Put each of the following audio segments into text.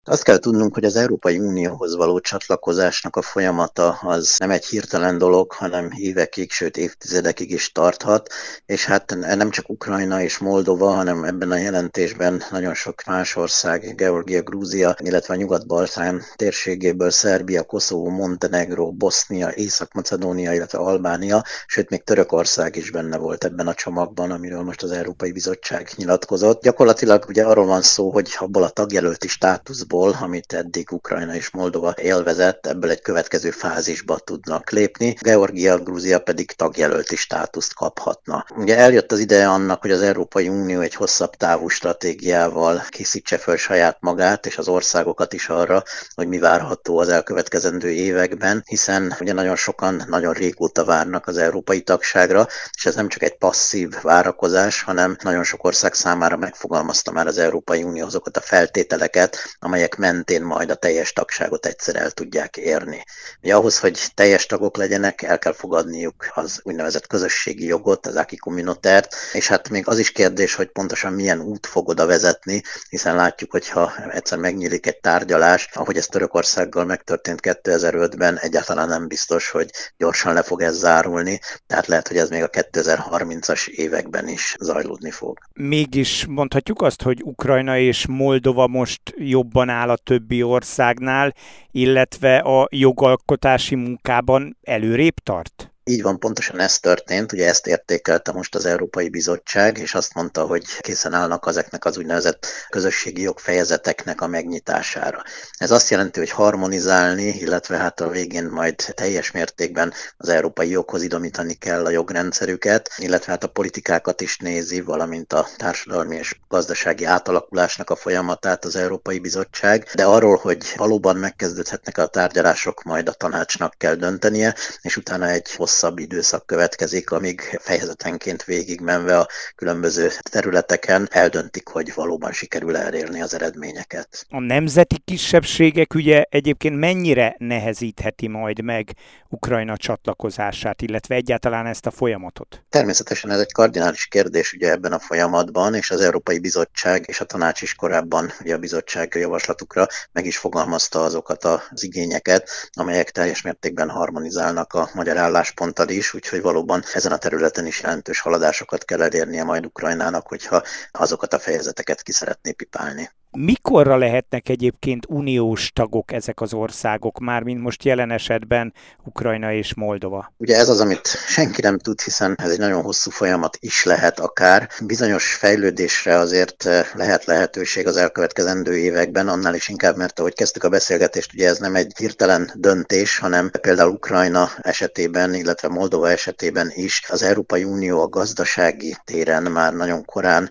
Azt kell tudnunk, hogy az Európai Unióhoz való csatlakozásnak a folyamata az nem egy hirtelen dolog, hanem évekig, sőt évtizedekig is tarthat, és hát nem csak Ukrajna és Moldova, hanem ebben a jelentésben nagyon sok más ország, Georgia, Grúzia, illetve a Nyugat-Balkán térségéből Szerbia, Koszovó, Montenegró, Bosznia, Észak-Macedónia, illetve Albánia, sőt még Törökország is benne volt ebben a csomagban, amiről most az Európai Bizottság nyilatkozott. Gyakorlatilag ugye arról van szó, hogy abból a tagjelölti státuszból, amit eddig Ukrajna és Moldova élvezett, ebből egy következő fázisba tudnak lépni. Georgia, Grúzia pedig tagjelölti státuszt kaphatna. Ugye eljött az ideje annak, hogy az Európai Unió egy hosszabb távú stratégiával készítse föl saját magát és az országokat is arra, hogy mi várható az elkövetkezendő években, hiszen ugye nagyon sokan nagyon régóta várnak az európai tagságra, és ez nem csak egy passzív várakozás, hanem nagyon sok ország számára megfogalmazta már az Európai Unió azokat a feltételeket, amelyek mentén majd a teljes tagságot egyszer el tudják érni. Ugye ahhoz, hogy teljes tagok legyenek, el kell fogadniuk az úgynevezett közösségi jogot, az acquis communautaire-t, és hát még az is kérdés, hogy pontosan milyen út fog oda vezetni, hiszen látjuk, hogy ha egyszer megnyílik egy tárgyalás, ahogy ez Törökországgal megtörtént 2005-ben, egyáltalán nem biztos, hogy gyorsan le fog ez zárulni, tehát lehet, hogy ez még a 2030-as években is zajlódni fog. Mégis mondhatjuk azt, hogy Ukrajna és Moldova most jobban áll a többi országnál, illetve a jogalkotási munkában előrébb tart? Így van, pontosan ez történt, ugye ezt értékelte most az Európai Bizottság, és azt mondta, hogy készen állnak ezeknek az úgynevezett közösségi jogfejezeteknek a megnyitására. Ez azt jelenti, hogy harmonizálni, illetve hát a végén majd teljes mértékben az európai joghoz idomítani kell a jogrendszerüket, illetve hát a politikákat is nézi, valamint a társadalmi és gazdasági átalakulásnak a folyamatát az Európai Bizottság, de arról, hogy valóban megkezdődhetnek a tárgyalások, majd a tanácsnak kell döntenie, és utána egy hosszabb időszak következik, amíg fejezetenként végigmenve a különböző területeken eldöntik, hogy valóban sikerül elérni az eredményeket. A nemzeti kisebbségek ügye egyébként mennyire nehezítheti majd meg Ukrajna csatlakozását, illetve egyáltalán ezt a folyamatot? Természetesen ez egy kardinális kérdés ugye ebben a folyamatban, és az Európai Bizottság és a tanács is korábban ugye a bizottság javaslatukra meg is fogalmazta azokat az igényeket, amelyek teljes mértékben harmonizálnak a magyar állásponttal is, úgyhogy valóban ezen a területen is jelentős haladásokat kell elérnie majd Ukrajnának, hogyha azokat a fejezeteket ki szeretné pipálni. Mikorra lehetnek egyébként uniós tagok ezek az országok, mármint most jelen esetben Ukrajna és Moldova? Ugye ez az, amit senki nem tud, hiszen ez egy nagyon hosszú folyamat is lehet akár. Bizonyos fejlődésre azért lehet lehetőség az elkövetkezendő években, annál is inkább, mert ahogy kezdtük a beszélgetést, ugye ez nem egy hirtelen döntés, hanem például Ukrajna esetében, illetve Moldova esetében is az Európai Unió a gazdasági téren már nagyon korán,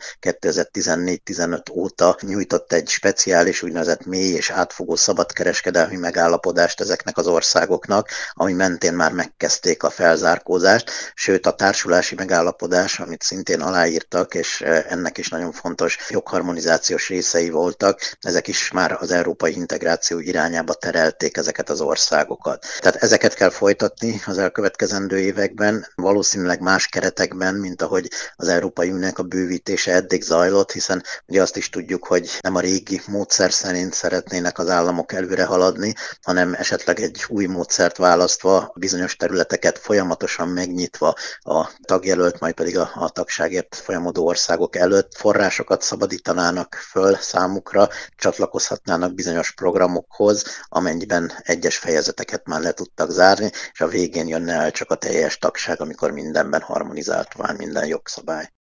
2014-15 óta nyújtott egy speciális úgynevezett mély és átfogó szabadkereskedelmi megállapodást ezeknek az országoknak, ami mentén már megkezdték a felzárkózást, sőt a társulási megállapodás, amit szintén aláírtak, és ennek is nagyon fontos jogharmonizációs részei voltak, ezek is már az európai integráció irányába terelték ezeket az országokat. Tehát ezeket kell folytatni az elkövetkezendő években, valószínűleg más keretekben, mint ahogy az Európai Uniónak a bővítése eddig zajlott, hiszen ugye azt is tudjuk, hogy nem a régi módszer szerint szeretnének az államok előre haladni, hanem esetleg egy új módszert választva, bizonyos területeket folyamatosan megnyitva a tagjelölt, majd pedig a tagságért folyamodó országok előtt forrásokat szabadítanának föl számukra, csatlakozhatnának bizonyos programokhoz, amennyiben egyes fejezeteket már le tudtak zárni, és a végén jönne el csak a teljes tagság, amikor mindenben harmonizált van minden jogszabály.